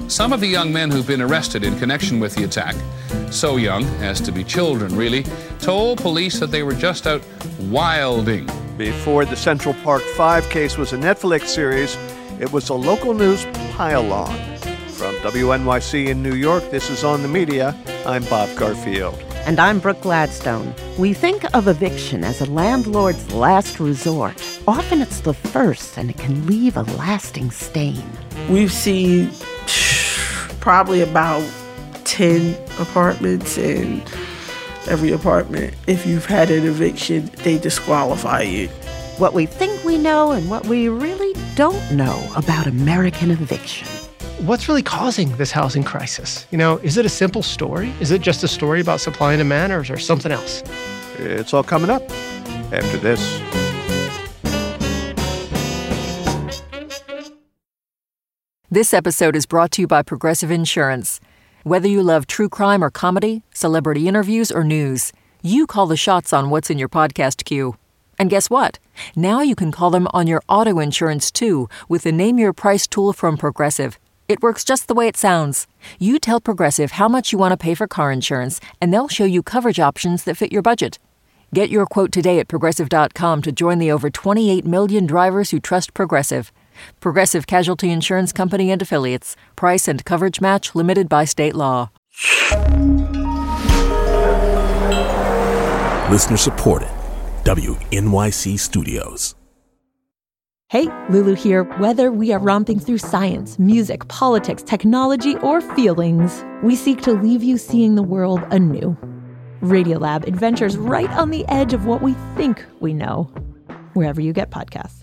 Some of the young men who've been arrested in connection with the attack, so young as to be children really, told police that they were just out wilding. Before the Central Park 5 case was a Netflix series, it was a local news pile-on. From WNYC in New York, this is On the Media. I'm Bob Garfield. And I'm Brooke Gladstone. We think of eviction as a landlord's last resort. Often it's the first, and it can leave a lasting stain. We've seen probably about 10 apartments, and every apartment, if you've had an eviction, they disqualify you. What we think we know and what we really don't know about American eviction. What's really causing this housing crisis? Is it a simple story? Is it just a story about supply and demand, or is there something else? It's all coming up after this. This episode is brought to you by Progressive Insurance. Whether you love true crime or comedy, celebrity interviews or news, you call the shots on what's in your podcast queue. And guess what? Now you can call them on your auto insurance too with the Name Your Price tool from Progressive. It works just the way it sounds. You tell Progressive how much you want to pay for car insurance, and they'll show you coverage options that fit your budget. Get your quote today at Progressive.com to join the over 28 million drivers who trust Progressive. Progressive Casualty Insurance Company and Affiliates. Price and coverage match limited by state law. Listener supported. WNYC Studios. Hey, Lulu here. Whether we are romping through science, music, politics, technology, or feelings, we seek to leave you seeing the world anew. Radiolab adventures right on the edge of what we think we know. Wherever you get podcasts.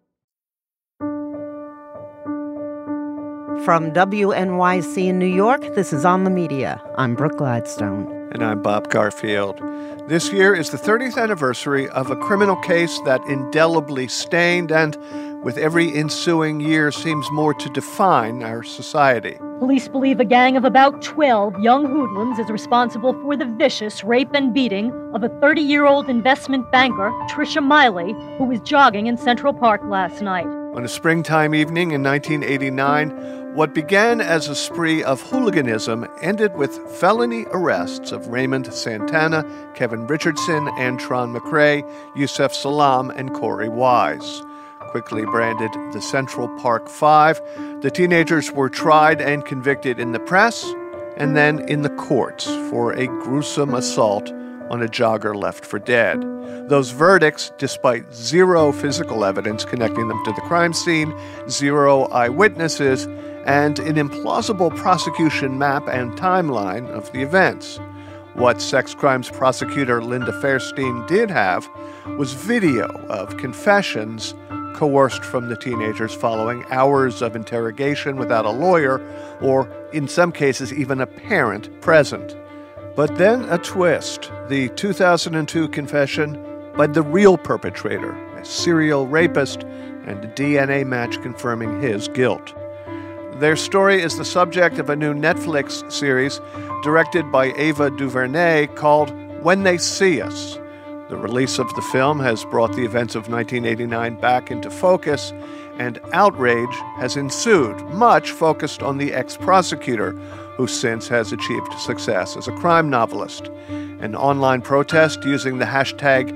From WNYC in New York, this is On the Media. I'm Brooke Gladstone. And I'm Bob Garfield. This year is the 30th anniversary of a criminal case that indelibly stained and, with every ensuing year, seems more to define our society. Police believe a gang of about 12 young hoodlums is responsible for the vicious rape and beating of a 30-year-old investment banker, Tricia Miley, who was jogging in Central Park last night. On a springtime evening in 1989, what began as a spree of hooliganism ended with felony arrests of Raymond Santana, Kevin Richardson, Antron McRae, Yusef Salaam, and Corey Wise. Quickly branded the Central Park 5, the teenagers were tried and convicted in the press and then in the courts for a gruesome assault on a jogger left for dead. Those verdicts, despite zero physical evidence connecting them to the crime scene, zero eyewitnesses, and an implausible prosecution map and timeline of the events. What sex crimes prosecutor Linda Fairstein did have was video of confessions coerced from the teenagers following hours of interrogation without a lawyer, or in some cases even a parent present. But then a twist, the 2002 confession by the real perpetrator, a serial rapist, and a DNA match confirming his guilt. Their story is the subject of a new Netflix series directed by Ava DuVernay called When They See Us. The release of the film has brought the events of 1989 back into focus, and outrage has ensued, much focused on the ex-prosecutor, who since has achieved success as a crime novelist. An online protest using the hashtag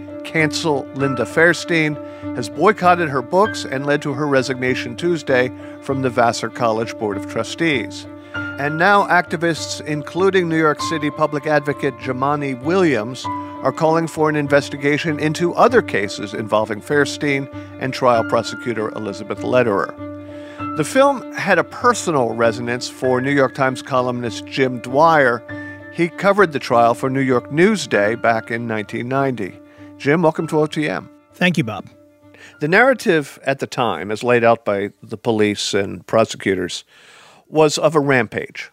#CancelLindaFairstein has boycotted her books and led to her resignation Tuesday from the Vassar College Board of Trustees. And now activists, including New York City public advocate Jumaane Williams, are calling for an investigation into other cases involving Fairstein and trial prosecutor Elizabeth Lederer. The film had a personal resonance for New York Times columnist Jim Dwyer. He covered the trial for New York Newsday back in 1990. Jim, welcome to OTM. Thank you, Bob. The narrative at the time, as laid out by the police and prosecutors, was of a rampage.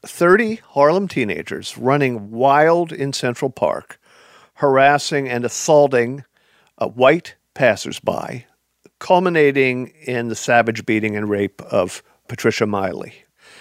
30 Harlem teenagers running wild in Central Park, harassing and assaulting white passersby, culminating in the savage beating and rape of Patricia Miley.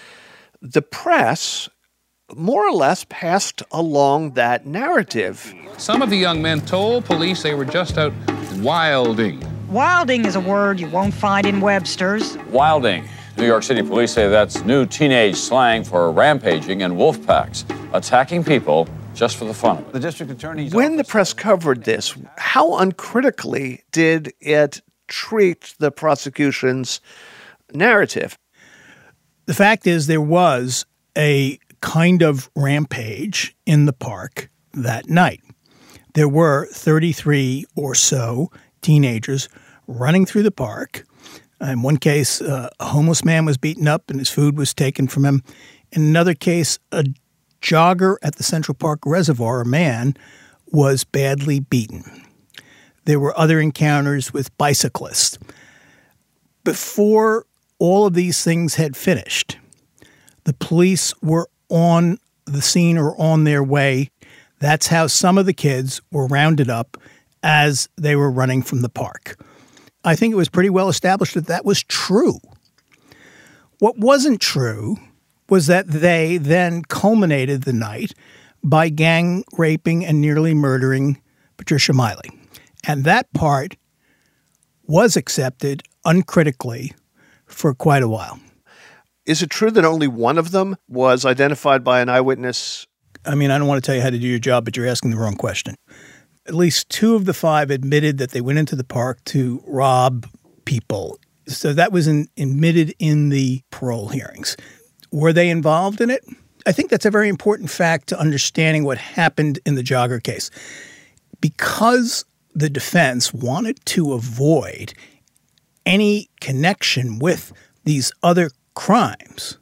The press more or less passed along that narrative. Some of the young men told police they were just out wilding. Wilding is a word you won't find in Webster's. Wilding. New York City police say that's new teenage slang for rampaging and wolf packs, attacking people just for the fun of it. The district attorney's When the press covered this, how uncritically did it treat the prosecution's narrative? The fact is there was a kind of rampage in the park that night. There were 33 or so teenagers running through the park. In one case, a homeless man was beaten up and his food was taken from him. In another case, a jogger at the Central Park Reservoir, a man, was badly beaten. There were other encounters with bicyclists. Before all of these things had finished, the police were on the scene or on their way. That's how some of the kids were rounded up as they were running from the park. I think it was pretty well established that that was true. What wasn't true was that they then culminated the night by gang raping and nearly murdering Patricia Miley. And that part was accepted uncritically for quite a while. Is it true that only one of them was identified by an eyewitness? I mean, I don't want to tell you how to do your job, but you're asking the wrong question. At least 2 of the 5 admitted that they went into the park to rob people. So that was admitted in the parole hearings. Were they involved in it? I think that's a very important fact to understanding what happened in the jogger case. Because the defense wanted to avoid any connection with these other crimes,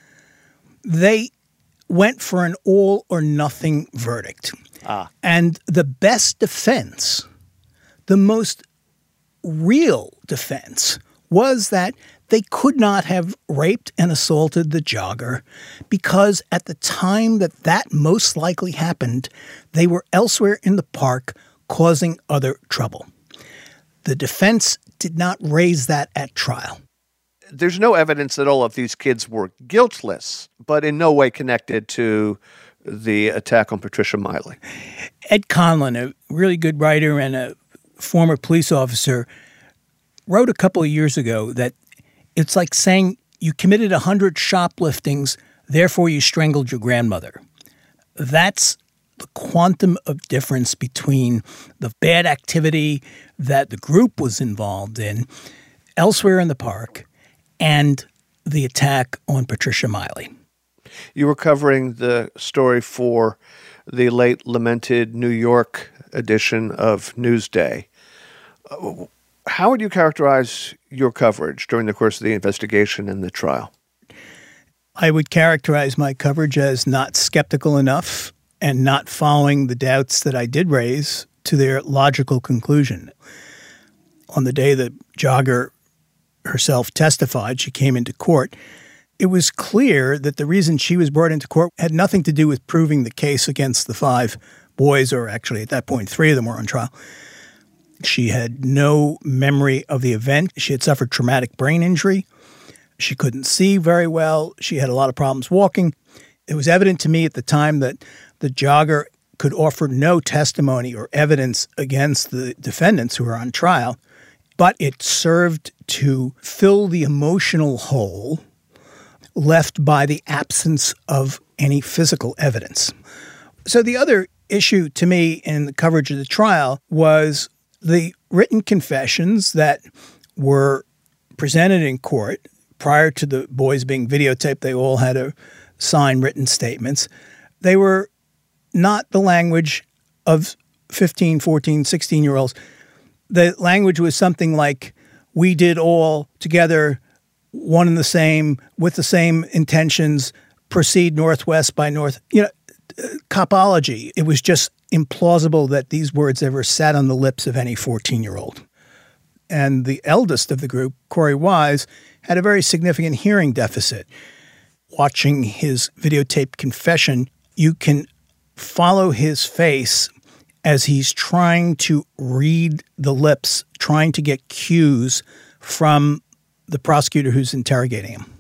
they went for an all-or-nothing verdict. And the best defense, the most real defense, was that they could not have raped and assaulted the jogger because at the time that most likely happened, they were elsewhere in the park causing other trouble. The defense did not raise that at trial. There's no evidence that all of these kids were guiltless, but in no way connected to the attack on Patricia Miley. Ed Conlon, a really good writer and a former police officer, wrote a couple of years ago that it's like saying you committed 100 shopliftings, therefore you strangled your grandmother. That's the quantum of difference between the bad activity that the group was involved in elsewhere in the park and the attack on Patricia Miley. You were covering the story for the late lamented New York edition of Newsday. How would you characterize your coverage during the course of the investigation and the trial? I would characterize my coverage as not skeptical enough and not following the doubts that I did raise to their logical conclusion. On the day that jogger herself testified, she came into court. It was clear that the reason she was brought into court had nothing to do with proving the case against the 5 boys, or actually at that point 3 of them were on trial. She had no memory of the event. She had suffered traumatic brain injury. She couldn't see very well. She had a lot of problems walking. It was evident to me at the time that the jogger could offer no testimony or evidence against the defendants who were on trial, but it served to fill the emotional hole left by the absence of any physical evidence. So the other issue to me in the coverage of the trial was the written confessions that were presented in court prior to the boys being videotaped. They all had to sign written statements. They were not the language of 15, 14, 16-year-olds. The language was something like, we did all together, one and the same, with the same intentions, proceed northwest by north. Copology. It was just implausible that these words ever sat on the lips of any 14-year-old. And the eldest of the group, Corey Wise, had a very significant hearing deficit. Watching his videotaped confession, you can follow his face as he's trying to read the lips, trying to get cues from the prosecutor who's interrogating him.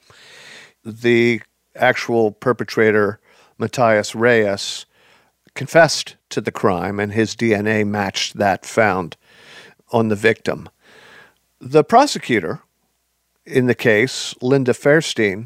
The actual perpetrator, Matthias Reyes, confessed to the crime, and his DNA matched that found on the victim. The prosecutor in the case, Linda Fairstein,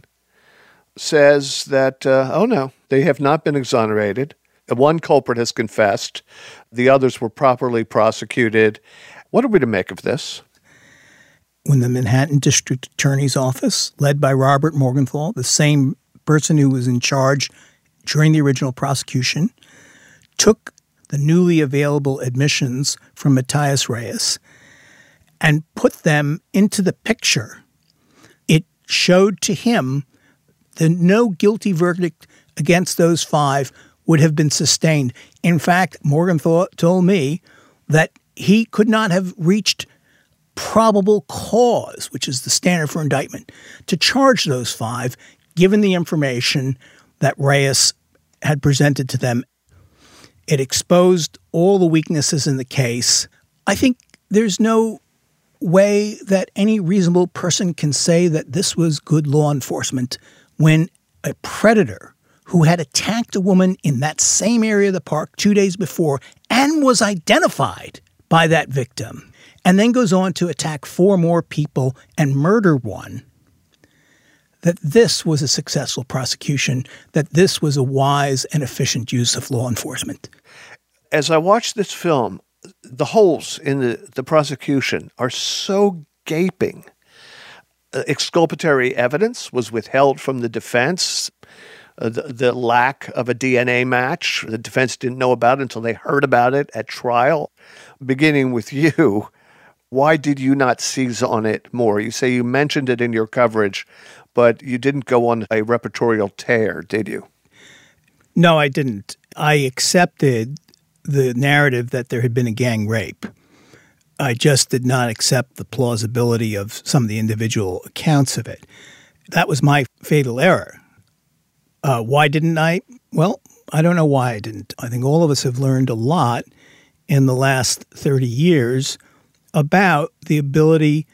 says that, no, they have not been exonerated. One culprit has confessed. The others were properly prosecuted. What are we to make of this? When the Manhattan District Attorney's Office, led by Robert Morgenthau, the same person who was in charge during the original prosecution, took the newly available admissions from Matthias Reyes and put them into the picture, it showed to him that no guilty verdict against those 5 would have been sustained. In fact, Morgenthau told me that he could not have reached probable cause, which is the standard for indictment, to charge those 5, given the information that Reyes had presented to them. It exposed all the weaknesses in the case. I think there's no way that any reasonable person can say that this was good law enforcement when a predator who had attacked a woman in that same area of the park 2 days before and was identified by that victim, and then goes on to attack 4 more people and murder one, that this was a successful prosecution, that this was a wise and efficient use of law enforcement. As I watch this film, the holes in the prosecution are so gaping. Exculpatory evidence was withheld from the defense. The lack of a DNA match, the defense didn't know about it until they heard about it at trial. Beginning with you, why did you not seize on it more? You say you mentioned it in your coverage, but you didn't go on a repertorial tear, did you? No, I didn't. I accepted the narrative that there had been a gang rape. I just did not accept the plausibility of some of the individual accounts of it. That was my fatal error. Why didn't I? Well, I don't know why I didn't. I think all of us have learned a lot in the last 30 years about the ability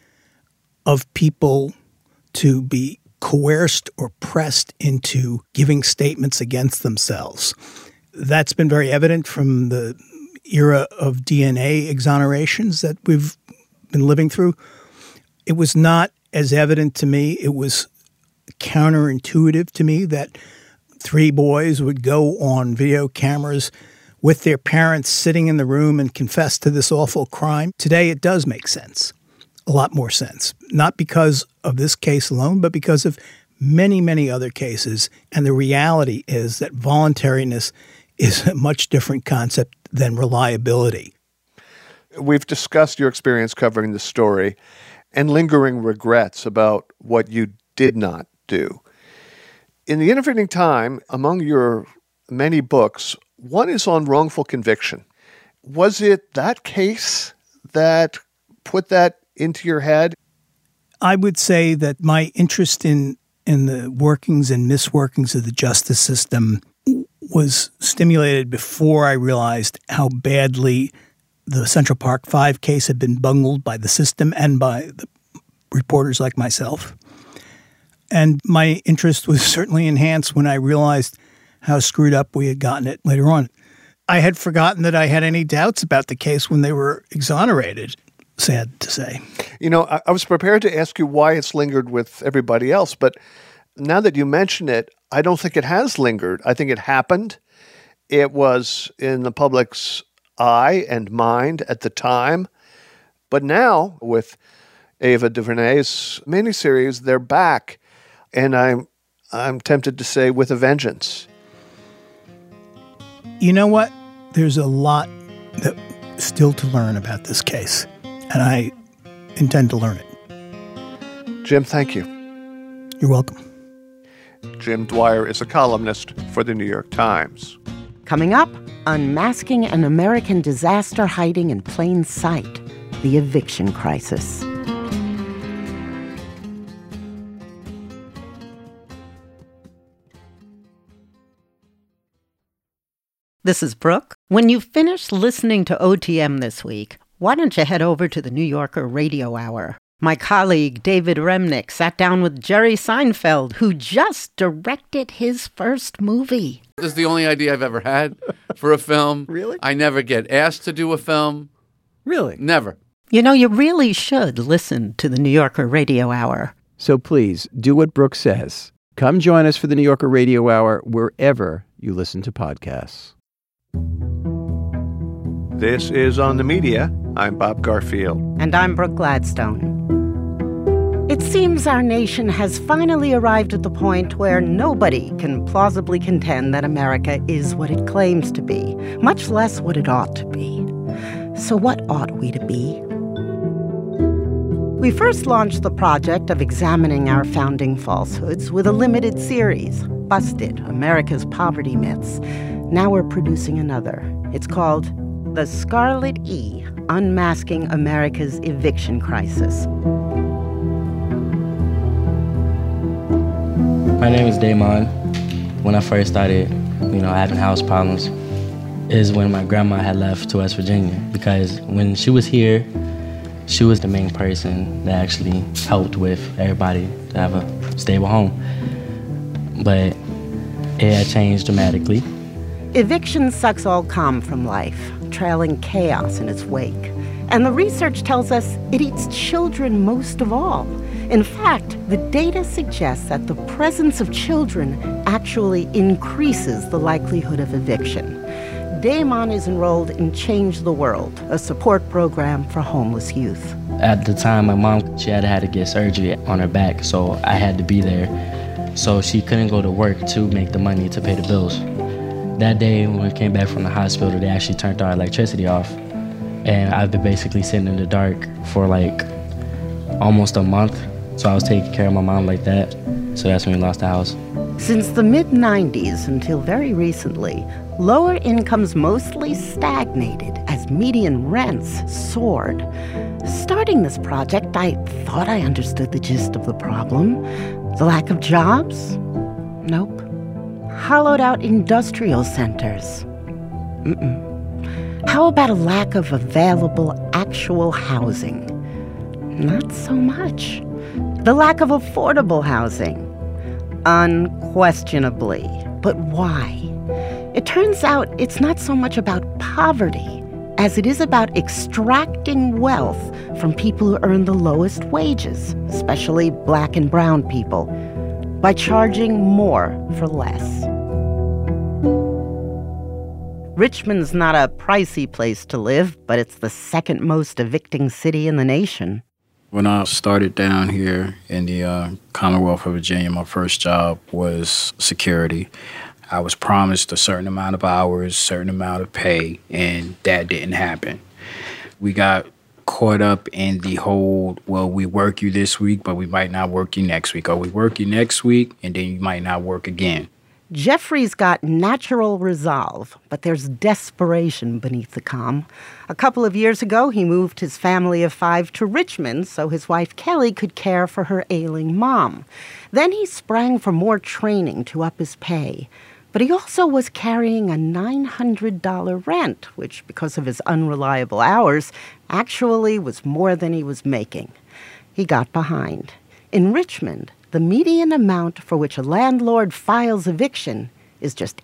of people to be coerced or pressed into giving statements against themselves. That's been very evident from the era of DNA exonerations that we've been living through. It was not as evident to me. It was counterintuitive to me that 3 boys would go on video cameras with their parents sitting in the room and confess to this awful crime. Today, it does make sense, a lot more sense, not because of this case alone, but because of many, many other cases. And the reality is that voluntariness is a much different concept than reliability. We've discussed your experience covering the story and lingering regrets about what you did not do. In the intervening time, among your many books, one is on wrongful conviction. Was it that case that put that into your head? I would say that my interest in the workings and misworkings of the justice system was stimulated before I realized how badly the Central Park 5 case had been bungled by the system and by the reporters like myself. And my interest was certainly enhanced when I realized how screwed up we had gotten it later on. I had forgotten that I had any doubts about the case when they were exonerated, sad to say. You know, I was prepared to ask you why it's lingered with everybody else, but now that you mention it, I don't think it has lingered. I think it happened. It was in the public's eye and mind at the time. But now, with Ava DuVernay's miniseries, they're back. And I'm tempted to say with a vengeance. You know what? There's a lot that still to learn about this case, and I intend to learn it. Jim, thank you. You're welcome. Jim Dwyer is a columnist for the New York Times. Coming up, unmasking an American disaster hiding in plain sight, the eviction crisis. This is Brooke. When you finish listening to OTM this week, why don't you head over to the New Yorker Radio Hour? My colleague David Remnick sat down with Jerry Seinfeld, who just directed his first movie. This is the only idea I've ever had for a film. Really? I never get asked to do a film. Really? Never. You know, you really should listen to the New Yorker Radio Hour. So please, do what Brooke says. Come join us for the New Yorker Radio Hour wherever you listen to podcasts. This is On the Media. I'm Bob Garfield. And I'm Brooke Gladstone. It seems our nation has finally arrived at the point where nobody can plausibly contend that America is what it claims to be, much less what it ought to be. So what ought we to be? We first launched the project of examining our founding falsehoods with a limited series, Busted, America's Poverty Myths. Now we're producing another. It's called The Scarlet E, Unmasking America's Eviction Crisis. My name is Damon. When I first started, having house problems is when my grandma had left to West Virginia, because when she was here, she was the main person that actually helped with everybody to have a stable home. But it had changed dramatically. Eviction sucks all calm from life, trailing chaos in its wake. And the research tells us it eats children most of all. In fact, the data suggests that the presence of children actually increases the likelihood of eviction. Damon is enrolled in Change the World, a support program for homeless youth. At the time, my mom, she had to get surgery on her back, so I had to be there. So she couldn't go to work to make the money to pay the bills. That day, when we came back from the hospital, they actually turned our electricity off. And I've been basically sitting in the dark for almost a month. So I was taking care of my mom like that. So that's when we lost the house. Since the mid-90s until very recently, lower incomes mostly stagnated as median rents soared. Starting this project, I thought I understood the gist of the problem. The lack of jobs? Nope. Hollowed-out industrial centers? How about a lack of available actual housing? Not so much. The lack of affordable housing? Unquestionably. But why? It turns out it's not so much about poverty as it is about extracting wealth from people who earn the lowest wages, especially black and brown people, by charging more for less. Richmond's not a pricey place to live, but it's the second most evicting city in the nation. When I started down here in the Commonwealth of Virginia, my first job was security. I was promised a certain amount of hours, certain amount of pay, and that didn't happen. We got caught up in the whole, we work you this week, but we might not work you next week. Or we work you next week, and then you might not work again. Jeffrey's got natural resolve, but there's desperation beneath the calm. A couple of years ago, he moved his family of 5 to Richmond so his wife Kelly could care for her ailing mom. Then he sprang for more training to up his pay. But he also was carrying a $900 rent, which, because of his unreliable hours, actually was more than he was making. He got behind. In Richmond, the median amount for which a landlord files eviction is just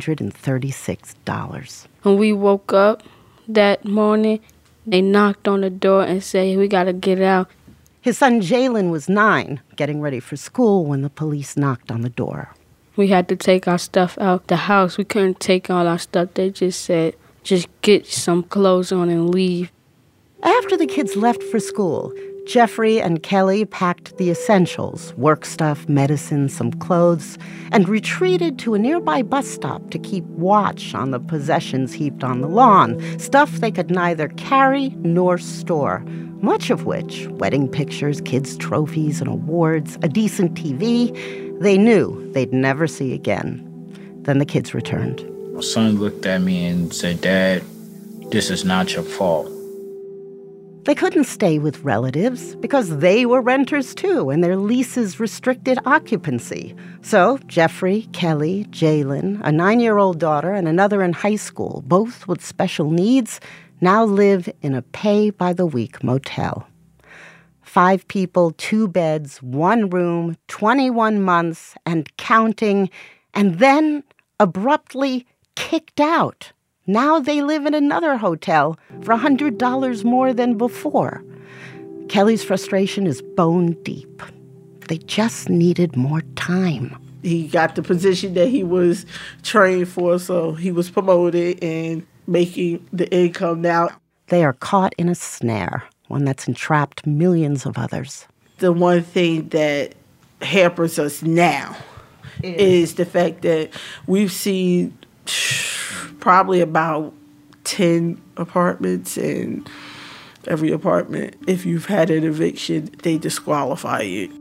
$836. When we woke up that morning, they knocked on the door and said, "We got to get out." His son Jalen was 9, getting ready for school when the police knocked on the door. We had to take our stuff out the house. We couldn't take all our stuff. They just said, just get some clothes on and leave. After the kids left for school, Jeffrey and Kelly packed the essentials, work stuff, medicine, some clothes, and retreated to a nearby bus stop to keep watch on the possessions heaped on the lawn, stuff they could neither carry nor store, much of which, wedding pictures, kids' trophies and awards, a decent TV, they knew they'd never see again. Then the kids returned. My son looked at me and said, "Dad, this is not your fault." They couldn't stay with relatives because they were renters too, and their leases restricted occupancy. So Jeffrey, Kelly, Jalen, a 9-year-old daughter, and another in high school, both with special needs, now live in a pay-by-the-week motel. 5 people, 2 beds, 1 room, 21 months, and counting, and then abruptly kicked out. Now they live in another hotel for $100 more than before. Kelly's frustration is bone deep. They just needed more time. He got the position that he was trained for, so he was promoted and making the income now. They are caught in a snare, one that's entrapped millions of others. The one thing that hampers us now is the fact that we've seen probably about 10 apartments, and every apartment, if you've had an eviction, they disqualify you.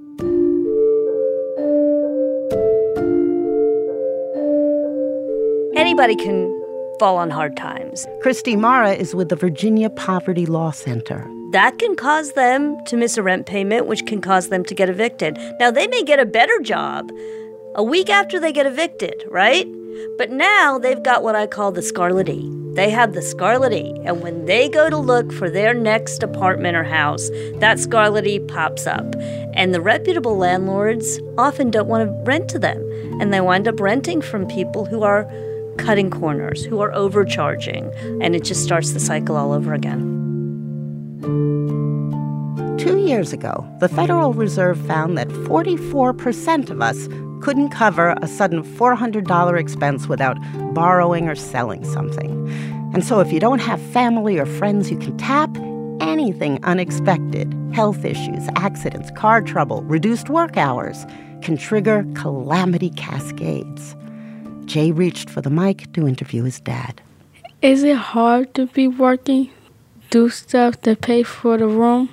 Anybody can fall on hard times. Christy Mara is with the Virginia Poverty Law Center. That can cause them to miss a rent payment, which can cause them to get evicted. Now, they may get a better job a week after they get evicted, right? But now they've got what I call the Scarlet E. They have the Scarlet E, and when they go to look for their next apartment or house, that Scarlet E pops up. And the reputable landlords often don't want to rent to them, and they wind up renting from people who are cutting corners, who are overcharging, and it just starts the cycle all over again. 2 years ago, the Federal Reserve found that 44% of us couldn't cover a sudden $400 expense without borrowing or selling something. And so if you don't have family or friends you can tap, anything unexpected, health issues, accidents, car trouble, reduced work hours, can trigger calamity cascades. Jay reached for the mic to interview his dad. Is it hard to be working, do stuff to pay for the room?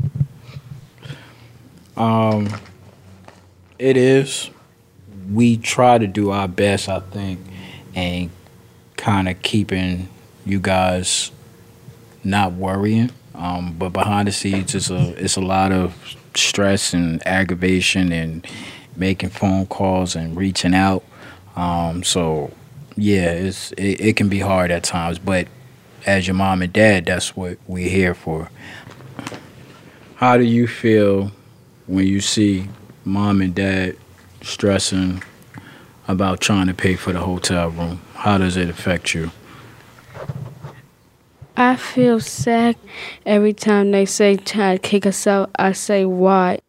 It is. We try to do our best, I think, and kind of keeping you guys not worrying. But behind the scenes, it's a lot of stress and aggravation and making phone calls and reaching out. So, yeah, it can be hard at times. But as your mom and dad, that's what we're here for. How do you feel when you see mom and dad stressing about trying to pay for the hotel room? How does it affect you? I feel sad every time they say try to kick us out. I say why.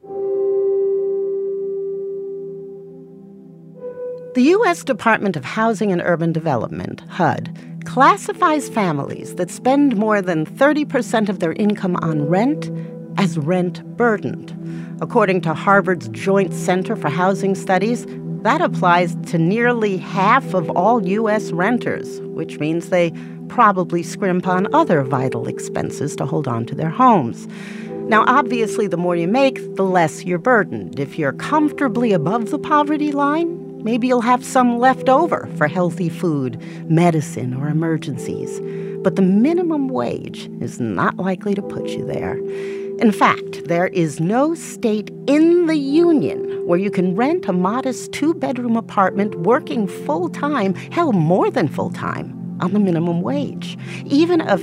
The U.S. Department of Housing and Urban Development, HUD, classifies families that spend more than 30% of their income on rent as rent-burdened. According to Harvard's Joint Center for Housing Studies, that applies to nearly half of all U.S. renters, which means they probably scrimp on other vital expenses to hold on to their homes. Now, obviously, the more you make, the less you're burdened. If you're comfortably above the poverty line, maybe you'll have some left over for healthy food, medicine, or emergencies. But the minimum wage is not likely to put you there. In fact, there is no state in the union where you can rent a modest 2-bedroom apartment working full-time, hell, more than full-time, on the minimum wage. Even a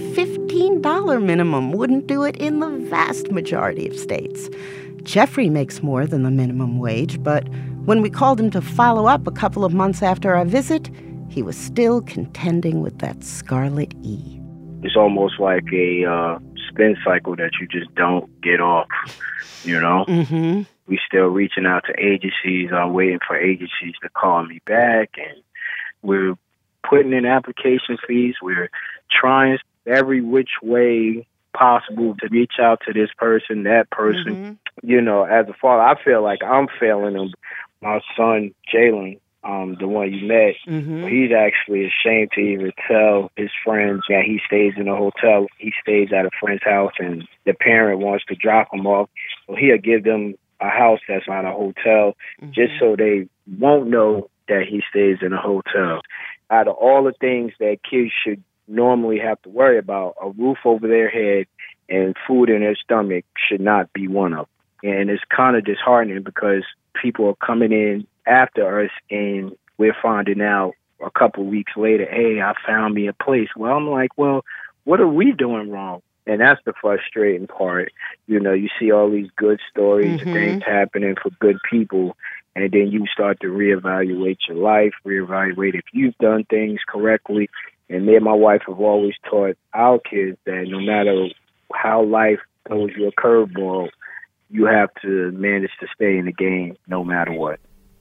$15 minimum wouldn't do it in the vast majority of states. Jeffrey makes more than the minimum wage, but when we called him to follow up a couple of months after our visit, he was still contending with that Scarlet E. It's almost like a spin cycle that you just don't get off, you know? Mm-hmm. We still reaching out to agencies. I'm waiting for agencies to call me back, and we're putting in application fees. We're trying every which way possible to reach out to this person, that person. Mm-hmm. You know, as a father, I feel like I'm failing them. My son, Jalen, the one you met, he's actually ashamed to even tell his friends that he stays in a hotel. He stays at a friend's house, and the parent wants to drop him off. So he'll give them a house that's not a hotel, just so they won't know that he stays in a hotel. Out of all the things that kids should normally have to worry about, a roof over their head and food in their stomach should not be one of them. And it's kind of disheartening because people are coming in after us and we're finding out a couple of weeks later, hey, I found me a place. Well, I'm like, well, what are we doing wrong? And that's the frustrating part. You know, you see all these good stories, things happening for good people, and then you start to reevaluate your life, reevaluate if you've done things correctly. And me and my wife have always taught our kids that no matter how life throws you a curveball, you have to manage to stay in the game no matter what.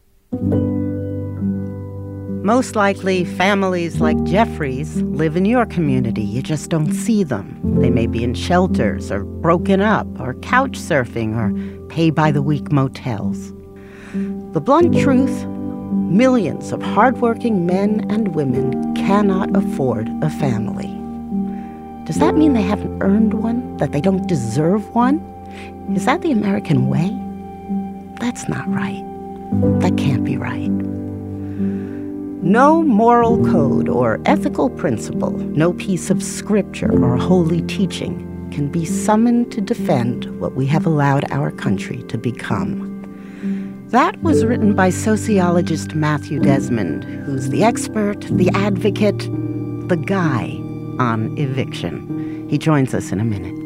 Most likely, families like Jeffrey's live in your community. You just don't see them. They may be in shelters or broken up or couch surfing or pay-by-the-week motels. The blunt truth, millions of hardworking men and women cannot afford a family. Does that mean they haven't earned one? That they don't deserve one? Is that the American way? That's not right. That can't be right. No moral code or ethical principle, no piece of scripture or holy teaching can be summoned to defend what we have allowed our country to become. That was written by sociologist Matthew Desmond, who's the expert, the advocate, the guy on eviction. He joins us in a minute.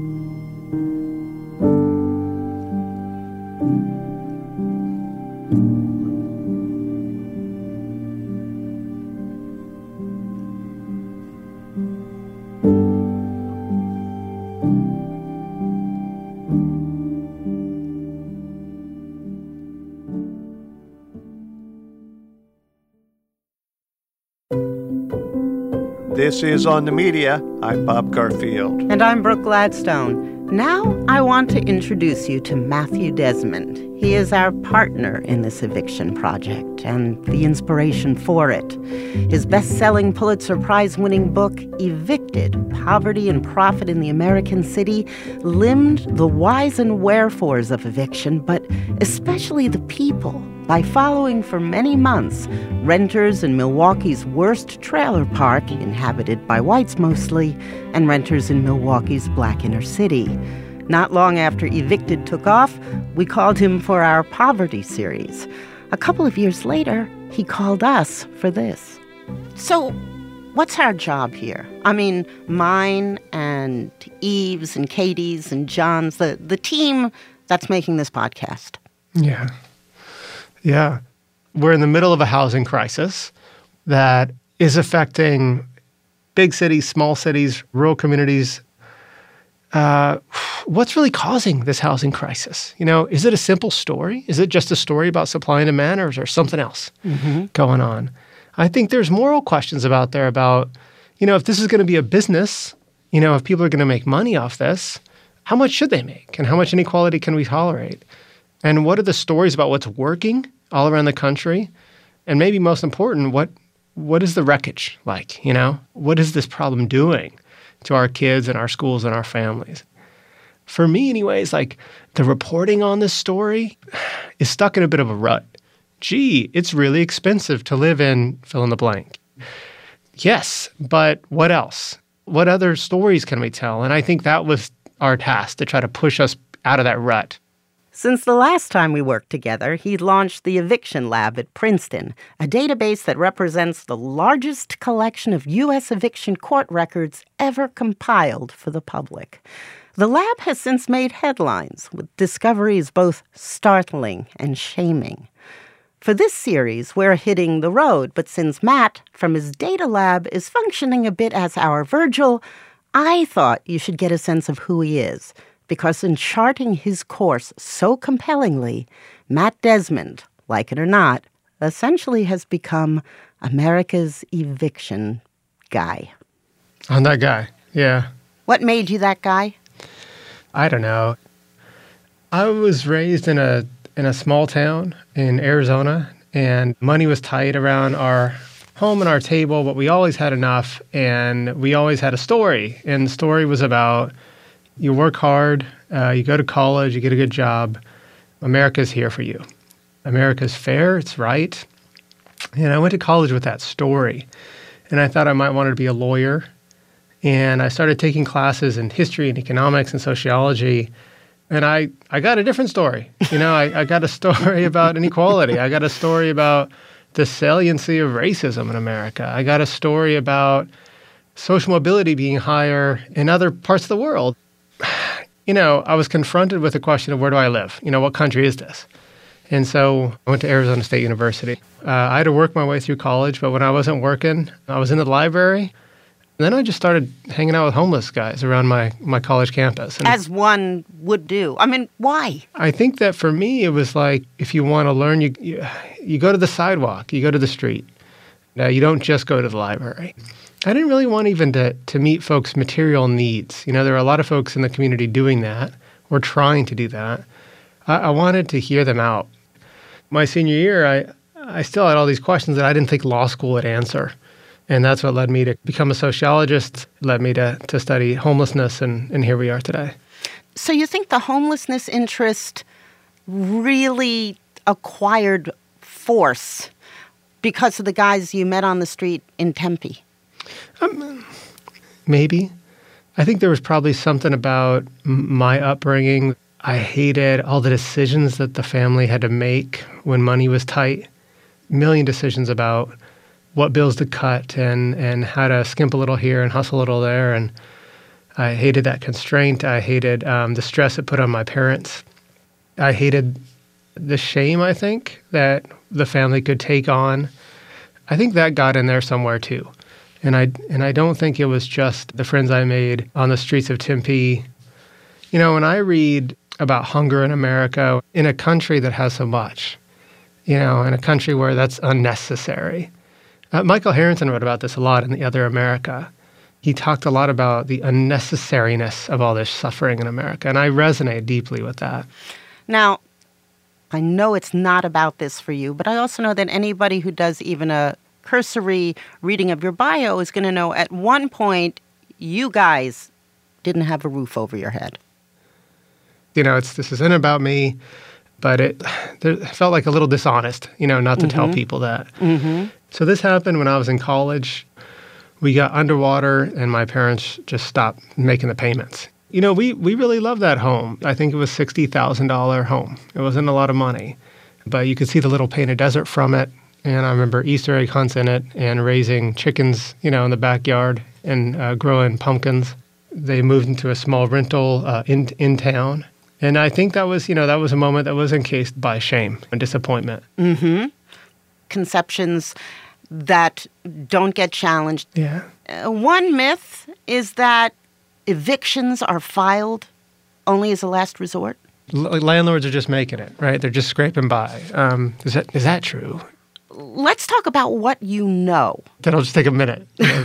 This is On the Media. I'm Bob Garfield. And I'm Brooke Gladstone. Now I want to introduce you to Matthew Desmond. He is our partner in this eviction project and the inspiration for it. His best-selling Pulitzer Prize-winning book, Evicted: Poverty and Profit in the American City, limned the whys and wherefores of eviction, but especially the people, by following for many months renters in Milwaukee's worst trailer park, inhabited by whites mostly, and renters in Milwaukee's black inner city. Not long after Evicted took off, we called him for our poverty series. A couple of years later, he called us for this. So, what's our job here? I mean, mine and Eve's and Katie's and John's, the team that's making this podcast. Yeah. We're in the middle of a housing crisis that is affecting big cities, small cities, rural communities. What's really causing this housing crisis? You know, is it a simple story? Is it just a story about supply and demand, or is there something else going on? I think there's moral questions about there about, you know, if this is going to be a business, you know, if people are going to make money off this, how much should they make? And how much inequality can we tolerate? And what are the stories about what's working all around the country? And maybe most important, what is the wreckage like, you know? What is this problem doing to our kids and our schools and our families? For me, anyways, like, the reporting on this story is stuck in a bit of a rut. Gee, it's really expensive to live in fill in the blank. Yes, but what else? What other stories can we tell? And I think that was our task, to try to push us out of that rut. Since the last time we worked together, he launched the Eviction Lab at Princeton, a database that represents the largest collection of U.S. eviction court records ever compiled for the public. The lab has since made headlines, with discoveries both startling and shaming. For this series, we're hitting the road, but since Matt, from his data lab, is functioning a bit as our Virgil, I thought you should get a sense of who he is. Because in charting his course so compellingly, Matt Desmond, like it or not, essentially has become America's eviction guy. I'm that guy, yeah. What made you that guy? I don't know. I was raised in a small town in Arizona, and money was tight around our home and our table, but we always had enough, and we always had a story. And the story was about, you work hard, you go to college, you get a good job, America's here for you. America's fair, it's right. And I went to college with that story, and I thought I might want to be a lawyer. And I started taking classes in history and economics and sociology, and I got a different story. You know, I got a story about inequality. I got a story about the saliency of racism in America. I got a story about social mobility being higher in other parts of the world. You know, I was confronted with the question of, where do I live? You know, what country is this? And so I went to Arizona State University. I had to work my way through college, but when I wasn't working, I was in the library. And then I just started hanging out with homeless guys around my college campus. And as one would do. I mean, why? I think that for me, it was like, if you want to learn, you go to the sidewalk, you go to the street. You don't just go to the library. I didn't really want even to meet folks' material needs. There are a lot of folks in the community doing that or trying to do that. I wanted to hear them out. My senior year, I still had all these questions that I didn't think law school would answer. And that's what led me to become a sociologist, led me to study homelessness, and here we are today. So you think the homelessness interest really acquired force because of the guys you met on the street in Tempe? Maybe. I think there was probably something about my upbringing. I hated all the decisions that the family had to make when money was tight. A million decisions about what bills to cut and how to skimp a little here and hustle a little there. And I hated that constraint. I hated the stress it put on my parents. I hated the shame, I think, that the family could take on. I think that got in there somewhere too. And I don't think it was just the friends I made on the streets of Tempe. When I read about hunger in America, in a country that has so much, in a country where that's unnecessary. Michael Harrington wrote about this a lot in The Other America. He talked a lot about the unnecessariness of all this suffering in America, and I resonate deeply with that. Now, I know it's not about this for you, but I also know that anybody who does even a cursory reading of your bio is going to know at one point you guys didn't have a roof over your head. This isn't about me, but it felt like a little dishonest, not to tell people that. Mm-hmm. So this happened when I was in college. We got underwater, and my parents just stopped making the payments. We really loved that home. I think it was $60,000 home. It wasn't a lot of money, but you could see the little painted desert from it. And I remember Easter egg hunts in it and raising chickens, in the backyard and growing pumpkins. They moved into a small rental in town. And I think that was a moment that was encased by shame and disappointment. Mm-hmm. Conceptions that don't get challenged. Yeah. One myth is that evictions are filed only as a last resort. Landlords are just making it, right? They're just scraping by. Is that true? Let's talk about what you know. That'll just take a minute.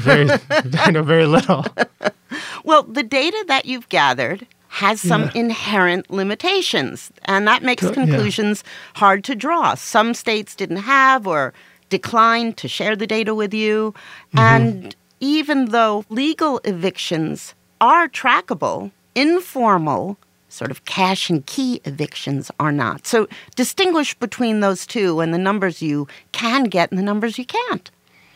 I know very little. Well, the data that you've gathered has some inherent limitations, and that makes conclusions hard to draw. Some states didn't have or declined to share the data with you. Mm-hmm. And even though legal evictions are trackable, informal, sort of cash and key evictions are not. So distinguish between those two and the numbers you can get and the numbers you can't.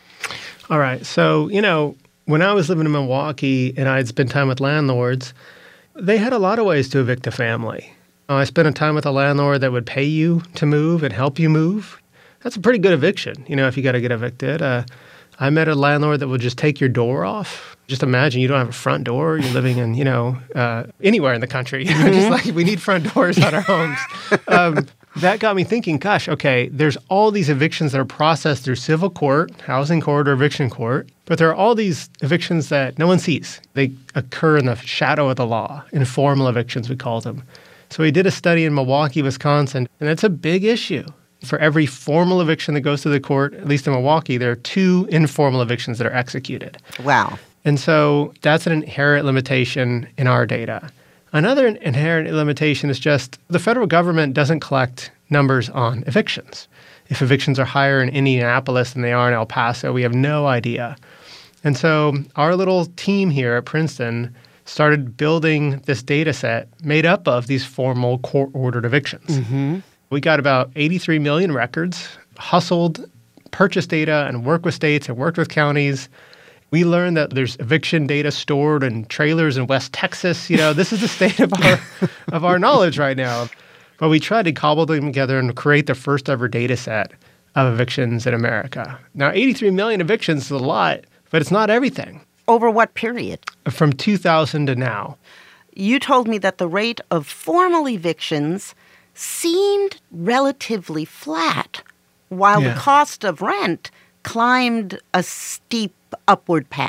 All right. So, when I was living in Milwaukee and I'd spend time with landlords, they had a lot of ways to evict a family. I spent time with a landlord that would pay you to move and help you move. That's a pretty good eviction, if you got to get evicted. I met a landlord that would just take your door off. Just imagine you don't have a front door. You're living in, anywhere in the country. Just like we need front doors on our homes. That got me thinking, gosh, okay, there's all these evictions that are processed through civil court, housing court, or eviction court. But there are all these evictions that no one sees. They occur in the shadow of the law. Informal evictions, we call them. So we did a study in Milwaukee, Wisconsin, and it's a big issue. For every formal eviction that goes to the court, at least in Milwaukee, there are 2 informal evictions that are executed. Wow. And so that's an inherent limitation in our data. Another inherent limitation is just the federal government doesn't collect numbers on evictions. If evictions are higher in Indianapolis than they are in El Paso, we have no idea. And so our little team here at Princeton started building this data set made up of these formal court-ordered evictions. Mm-hmm. We got about 83 million records, hustled, purchased data, and worked with states and worked with counties. We learned that there's eviction data stored in trailers in West Texas. This is the state of our knowledge right now. But we tried to cobble them together and create the first ever data set of evictions in America. Now, 83 million evictions is a lot, but it's not everything. Over what period? From 2000 to now. You told me that the rate of formal evictions seemed relatively flat, while the cost of rent climbed a steep upward path.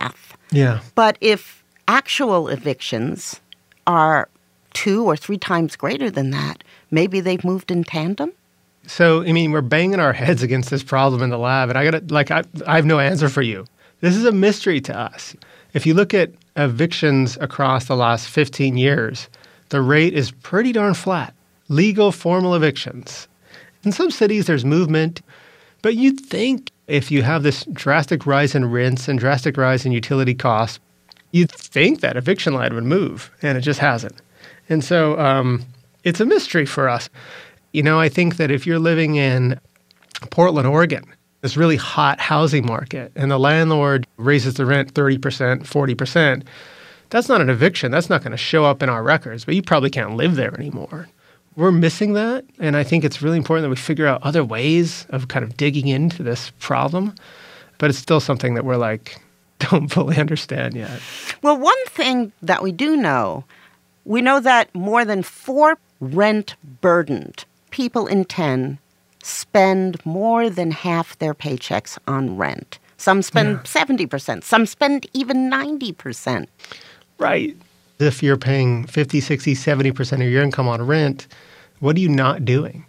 Yeah. But if actual evictions are 2 or 3 times greater than that, maybe they've moved in tandem? So, I mean, we're banging our heads against this problem in the lab, and I have no answer for you. This is a mystery to us. If you look at evictions across the last 15 years, the rate is pretty darn flat. Legal, formal evictions. In some cities, there's movement, but you'd think if you have this drastic rise in rents and drastic rise in utility costs, you'd think that eviction line would move, and it just hasn't. And so it's a mystery for us. You know, I think that if you're living in Portland, Oregon, this really hot housing market, and the landlord raises the rent 30%, 40%, that's not an eviction. That's not going to show up in our records, but you probably can't live there anymore. We're missing that, and I think it's really important that we figure out other ways of kind of digging into this problem, but it's still something that we're don't fully understand yet. Well, one thing that we do know, we know that more than 4 rent-burdened people in 10 spend more than half their paychecks on rent. Some spend 70%. Some spend even 90%. Right. If you're paying 50, 60, 70% of your income on rent, what are you not doing?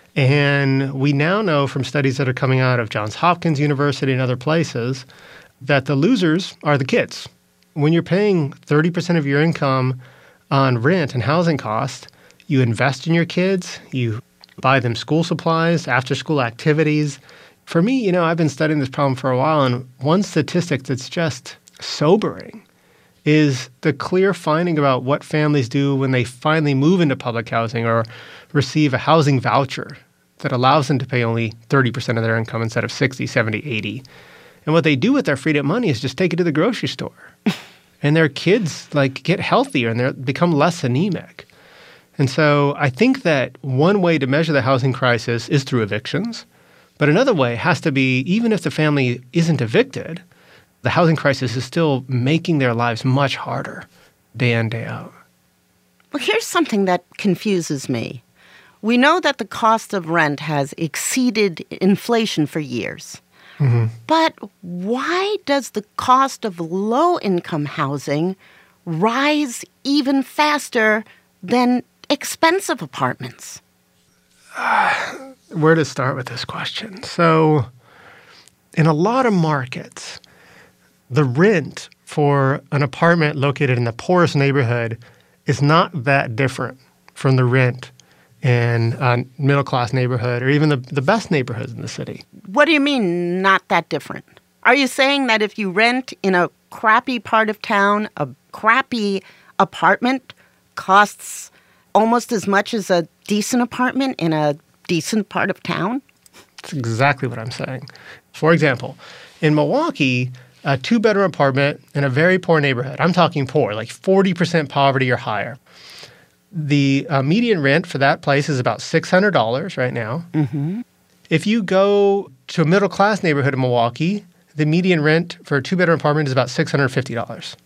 And we now know from studies that are coming out of Johns Hopkins University and other places that the losers are the kids. When you're paying 30% of your income on rent and housing costs, you invest in your kids, you buy them school supplies, after-school activities. For me, I've been studying this problem for a while, and one statistic that's just sobering is the clear finding about what families do when they finally move into public housing or receive a housing voucher that allows them to pay only 30% of their income instead of 60, 70, 80. And what they do with their freed-up money is just take it to the grocery store. And their kids, get healthier and they become less anemic. And so I think that one way to measure the housing crisis is through evictions. But another way has to be, even if the family isn't evicted, the housing crisis is still making their lives much harder day in, day out. Well, here's something that confuses me. We know that the cost of rent has exceeded inflation for years. Mm-hmm. But why does the cost of low-income housing rise even faster than expensive apartments? Where to start with this question? So, in a lot of markets, the rent for an apartment located in the poorest neighborhood is not that different from the rent in a middle-class neighborhood or even the best neighborhoods in the city. What do you mean, not that different? Are you saying that if you rent in a crappy part of town, a crappy apartment costs almost as much as a decent apartment in a decent part of town? That's exactly what I'm saying. For example, in Milwaukee, a 2-bedroom apartment in a very poor neighborhood, I'm talking poor, 40% poverty or higher. The median rent for that place is about $600 right now. Mm-hmm. If you go to a middle-class neighborhood in Milwaukee, the median rent for a 2-bedroom apartment is about $650.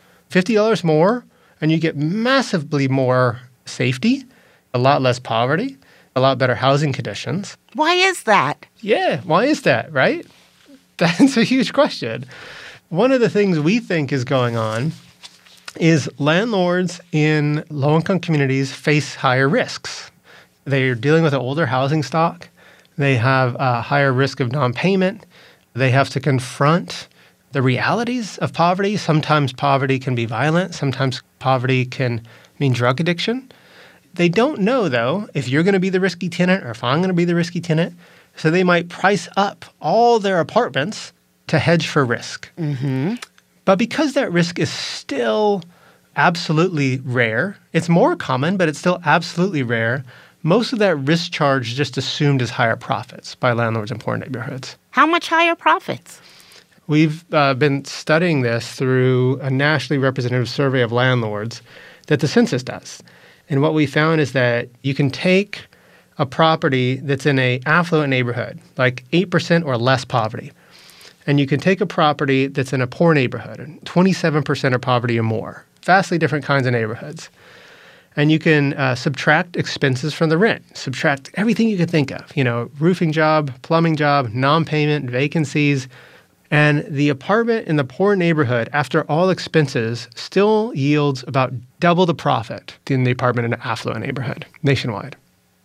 $50 more, and you get massively more safety, a lot less poverty, a lot better housing conditions. Why is that? Yeah, why is that, right? That's a huge question. One of the things we think is going on is landlords in low-income communities face higher risks. They're dealing with an older housing stock. They have a higher risk of non-payment. They have to confront the realities of poverty. Sometimes poverty can be violent. Sometimes poverty can mean drug addiction. They don't know, though, if you're going to be the risky tenant or if I'm going to be the risky tenant. So they might price up all their apartments to hedge for risk. Mm-hmm. But because that risk is still absolutely rare, it's more common, but it's still absolutely rare, most of that risk charge is just assumed as higher profits by landlords in poor neighborhoods. How much higher profits? We've been studying this through a nationally representative survey of landlords that the census does. And what we found is that you can take a property that's in an affluent neighborhood, 8% or less poverty, and you can take a property that's in a poor neighborhood, 27% of poverty or more, vastly different kinds of neighborhoods. And you can subtract expenses from the rent, subtract everything you could think of, roofing job, plumbing job, non-payment, vacancies, And the apartment in the poor neighborhood, after all expenses, still yields about double the profit than the apartment in an affluent neighborhood nationwide.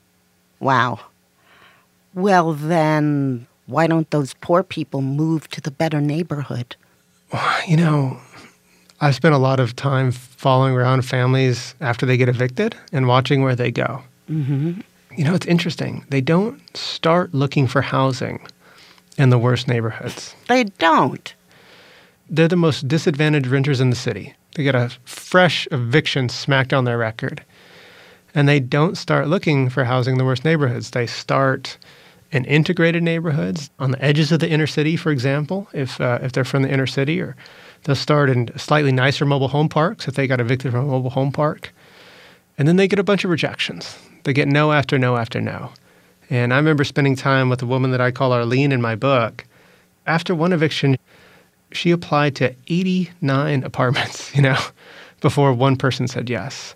Wow. Well, then, why don't those poor people move to the better neighborhood? You know, I've spent a lot of time following around families after they get evicted and watching where they go. Mm-hmm. You know, it's interesting. They don't start looking for housing in the worst neighborhoods. They don't. They're the most disadvantaged renters in the city. They get a fresh eviction smacked on their record. And they don't start looking for housing in the worst neighborhoods. They start in integrated neighborhoods on the edges of the inner city, for example, if they're from the inner city, or they'll start in slightly nicer mobile home parks if they got evicted from a mobile home park. And then they get a bunch of rejections. They get no after no after no. And I remember spending time with a woman that I call Arlene in my book. After one eviction, she applied to 89 apartments, before one person said yes.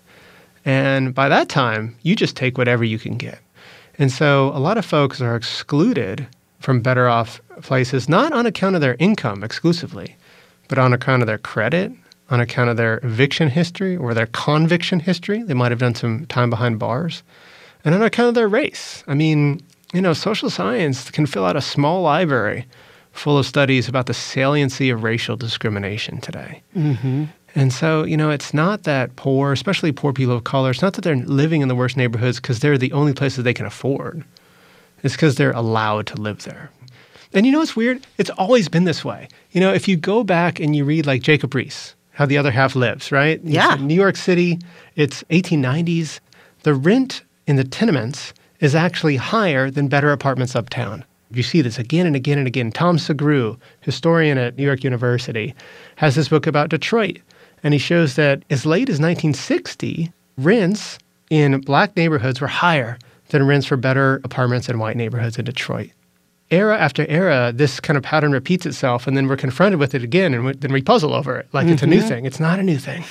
And by that time, you just take whatever you can get. And so a lot of folks are excluded from better off places, not on account of their income exclusively, but on account of their credit, on account of their eviction history or their conviction history. They might have done some time behind bars. And on account of their race. I mean, social science can fill out a small library full of studies about the saliency of racial discrimination today. Mm-hmm. And so, it's not that poor, especially poor people of color, it's not that they're living in the worst neighborhoods because they're the only places they can afford. It's because they're allowed to live there. And what's weird? It's always been this way. If you go back and you read like Jacob Riis, How the Other Half Lives, right? Yeah. New York City, it's 1890s. The rent in the tenements is actually higher than better apartments uptown. You see this again and again and again. Tom Segru, historian at New York University, has this book about Detroit. And he shows that as late as 1960, rents in black neighborhoods were higher than rents for better apartments in white neighborhoods in Detroit. Era after era, this kind of pattern repeats itself, and then we're confronted with it again, and then we puzzle over it like it's a new thing. It's not a new thing.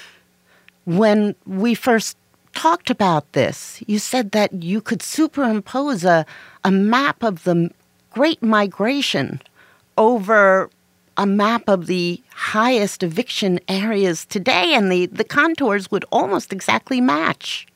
When we first talked about this, you said that you could superimpose a map of the Great Migration over a map of the highest eviction areas today, and the contours would almost exactly match.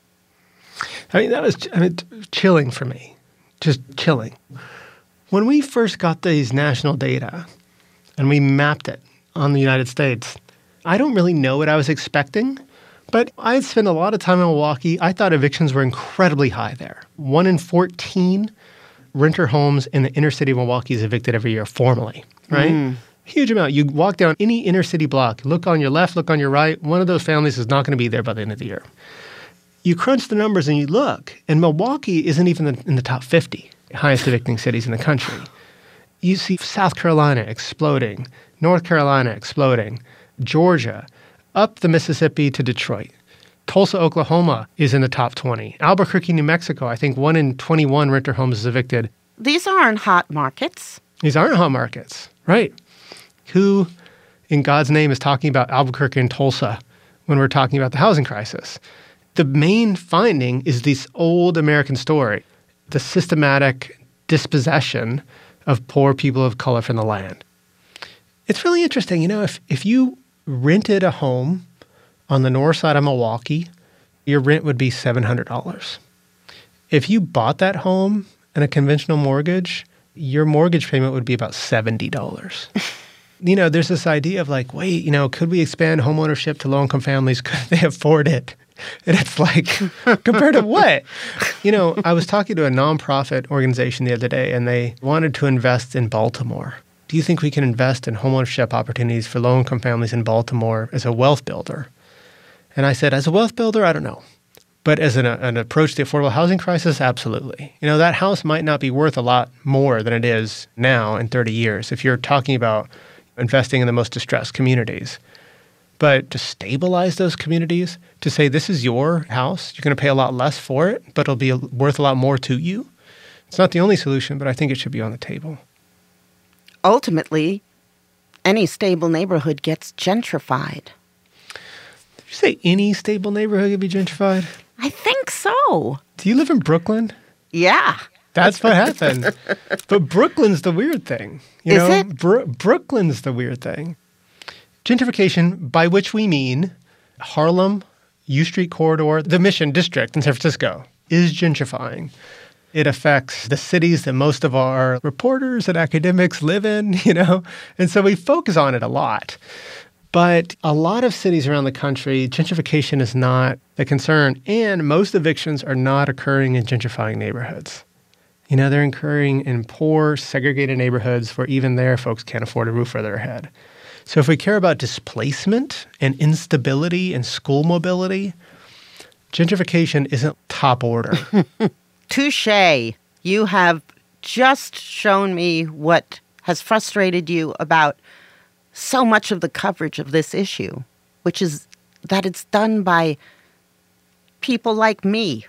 I mean, that was chilling for me, just chilling. When we first got these national data and we mapped it on the United States, I don't really know what I was expecting, but I had spent a lot of time in Milwaukee. I thought evictions were incredibly high there. 1 in 14 renter homes in the inner city of Milwaukee is evicted every year formally, right? Mm. Huge amount. You walk down any inner city block, look on your left, look on your right, one of those families is not going to be there by the end of the year. You crunch the numbers and you look, and Milwaukee isn't even in the top 50 highest evicting cities in the country. You see South Carolina exploding, North Carolina exploding, Georgia, up the Mississippi to Detroit. Tulsa, Oklahoma is in the top 20. Albuquerque, New Mexico, I think 1 in 21 renter homes is evicted. These aren't hot markets. These aren't hot markets, right? Who, in God's name, is talking about Albuquerque and Tulsa when we're talking about the housing crisis? The main finding is this old American story, the systematic dispossession of poor people of color from the land. It's really interesting. If you rented a home on the north side of Milwaukee, your rent would be $700. If you bought that home in a conventional mortgage, your mortgage payment would be about $70. There's this idea of like, wait, could we expand homeownership to low-income families? Could they afford it? And it's like, compared to what? I was talking to a nonprofit organization the other day, and they wanted to invest in Baltimore. Do you think we can invest in homeownership opportunities for low-income families in Baltimore as a wealth builder? And I said, as a wealth builder, I don't know. But as an approach to the affordable housing crisis, absolutely. That house might not be worth a lot more than it is now in 30 years if you're talking about investing in the most distressed communities. But to stabilize those communities, to say this is your house, you're going to pay a lot less for it, but it'll be worth a lot more to you. It's not the only solution, but I think it should be on the table. Ultimately, any stable neighborhood gets gentrified. Did you say any stable neighborhood could be gentrified? I think so. Do you live in Brooklyn? Yeah. That's what happened. But Brooklyn's the weird thing. You know, Is it? Brooklyn's the weird thing. Gentrification, by which we mean Harlem, U Street corridor, the Mission District in San Francisco, is gentrifying. It affects the cities that most of our reporters and academics live in, you know, and so we focus on it a lot. But a lot of cities around the country, gentrification is not the concern, and most evictions are not occurring in gentrifying neighborhoods. You know, they're occurring in poor, segregated neighborhoods where even there folks can't afford a roof over their head. So if we care about displacement and instability and school mobility, gentrification isn't top order. Touché. You have just shown me what has frustrated you about so much of the coverage of this issue, which is that it's done by people like me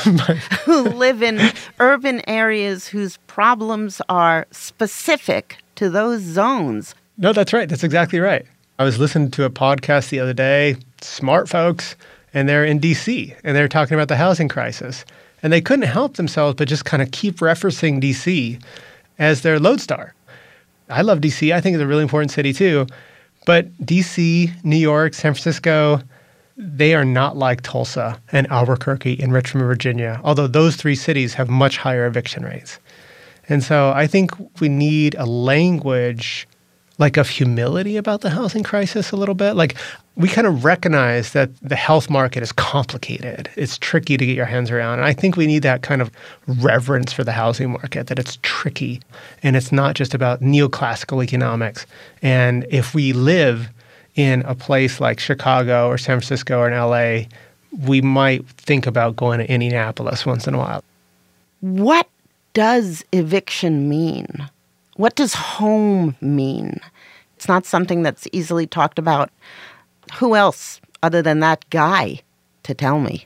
who live in urban areas whose problems are specific to those zones. No, that's right. That's exactly right. I was listening to a podcast the other day, smart folks, and they're in D.C., and they're talking about the housing crisis. And they couldn't help themselves but just kind of keep referencing D.C. as their lodestar. I love D.C. I think it's a really important city too. But D.C., New York, San Francisco, they are not like Tulsa and Albuquerque and Richmond, Virginia, although those three cities have much higher eviction rates. And so I think we need a language like of humility about the housing crisis a little bit. Like we kind of recognize that the health market is complicated. It's tricky to get your hands around. And I think we need that kind of reverence for the housing market, that it's tricky and it's not just about neoclassical economics. And if we live in a place like Chicago or San Francisco or in LA, we might think about going to Indianapolis once in a while. What does eviction mean? What does home mean? It's not something that's easily talked about. Who else other than that guy to tell me?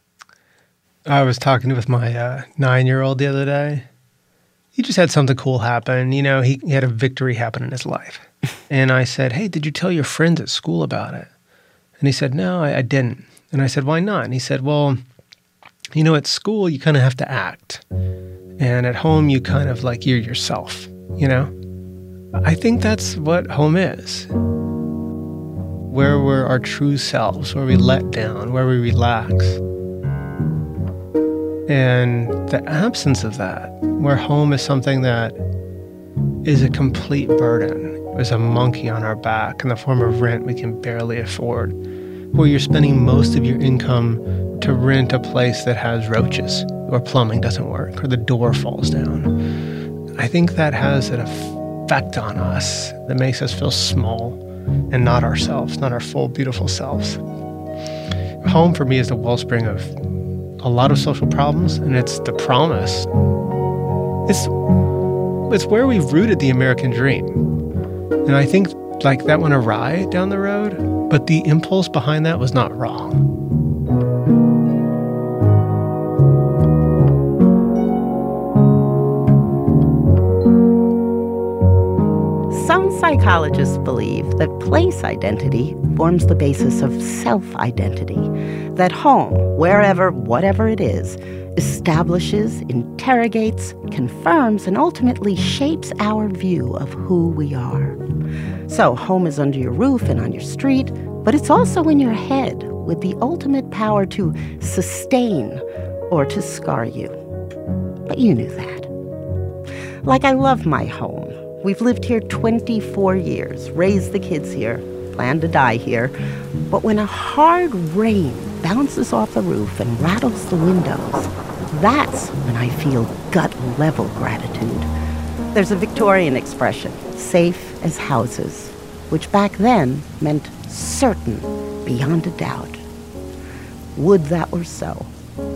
I was talking with my 9-year-old the other day. He just had something cool happen. You know, he had a victory happen in his life. And I said, hey, did you tell your friends at school about it? And he said, no, I didn't. And I said, why not? And he said, well, you know, at school, you kind of have to act. And at home, you kind of like you're yourself, you know? I think that's what home is. Where we're our true selves, where we let down, where we relax. And the absence of that, where home is something that is a complete burden, is a monkey on our back in the form of rent we can barely afford, where you're spending most of your income to rent a place that has roaches, or plumbing doesn't work, or the door falls down. I think that has an effect on us that makes us feel small and not ourselves, not our full, beautiful selves. Home for me is the wellspring of a lot of social problems, and it's the promise. It's where we've rooted the American dream. And I think like that went awry down the road, but the impulse behind that was not wrong. Some psychologists believe that place identity forms the basis of self-identity, that home, wherever, whatever it is, establishes, interrogates, confirms, and ultimately shapes our view of who we are. So home is under your roof and on your street, but it's also in your head with the ultimate power to sustain or to scar you. But you knew that. Like I love my home. We've lived here 24 years, raised the kids here, plan to die here. But when a hard rain bounces off the roof and rattles the windows, that's when I feel gut-level gratitude. There's a Victorian expression, safe as houses, which back then meant certain beyond a doubt. Would that were so.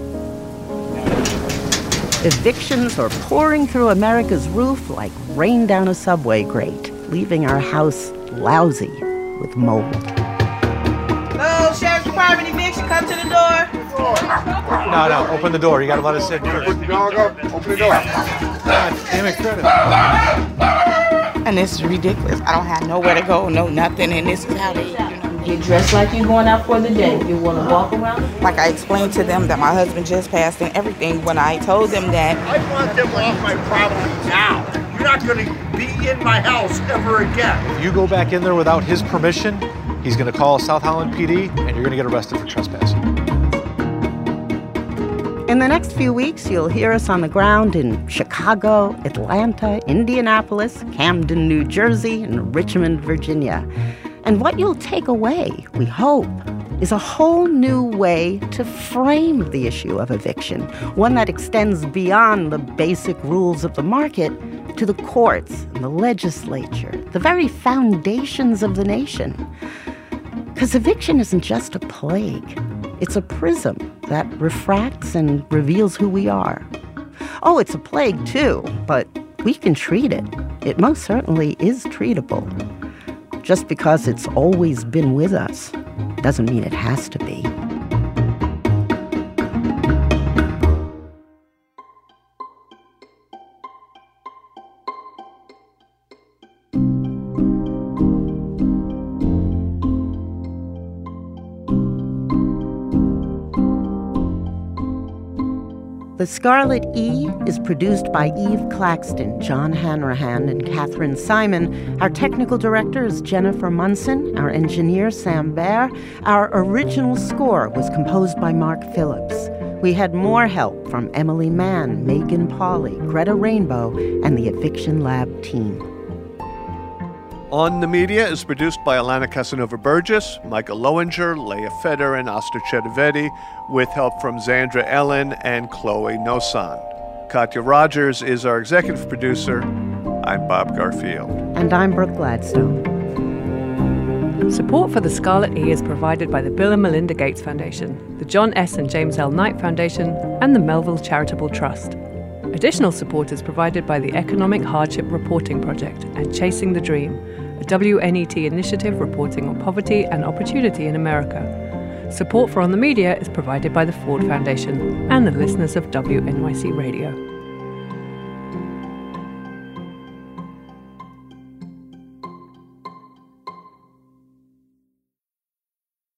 Evictions are pouring through America's roof like rain down a subway grate, leaving our house lousy with mold. Hello, Sheriff's Department eviction, come to the door. No, open the door. You gotta let us in first. Open the door. God damn it, Curtis. And this is ridiculous. I don't have nowhere to go, no nothing, and this is how they, Get dressed like you're going out for the day. You want to walk around. Like I explained to them that my husband just passed and everything. When I told them that, I want them off my property now. You're not going to be in my house ever again. If you go back in there without his permission, he's going to call South Holland PD and you're going to get arrested for trespassing. In the next few weeks, you'll hear us on the ground in Chicago, Atlanta, Indianapolis, Camden, New Jersey, and Richmond, Virginia. And what you'll take away, we hope, is a whole new way to frame the issue of eviction, one that extends beyond the basic rules of the market to the courts and the legislature, the very foundations of the nation. Because eviction isn't just a plague. It's a prism that refracts and reveals who we are. Oh, it's a plague too, but we can treat it. It most certainly is treatable. Just because it's always been with us doesn't mean it has to be. The Scarlet E is produced by Eve Claxton, John Hanrahan, and Catherine Simon. Our technical director is Jennifer Munson. Our engineer, Sam Baer. Our original score was composed by Mark Phillips. We had more help from Emily Mann, Megan Pauley, Greta Rainbow, and the Eviction Lab team. On the Media is produced by Alana Casanova-Burgess, Michael Lowinger, Leah Feder, and Oster Chedivetti, with help from Zandra Ellen and Chloe Nosan. Katya Rogers is our executive producer. I'm Bob Garfield. And I'm Brooke Gladstone. Support for the Scarlet E is provided by the Bill and Melinda Gates Foundation, the John S. and James L. Knight Foundation, and the Melville Charitable Trust. Additional support is provided by the Economic Hardship Reporting Project and Chasing the Dream, a WNET initiative reporting on poverty and opportunity in America. Support for On the Media is provided by the Ford Foundation and the listeners of WNYC Radio.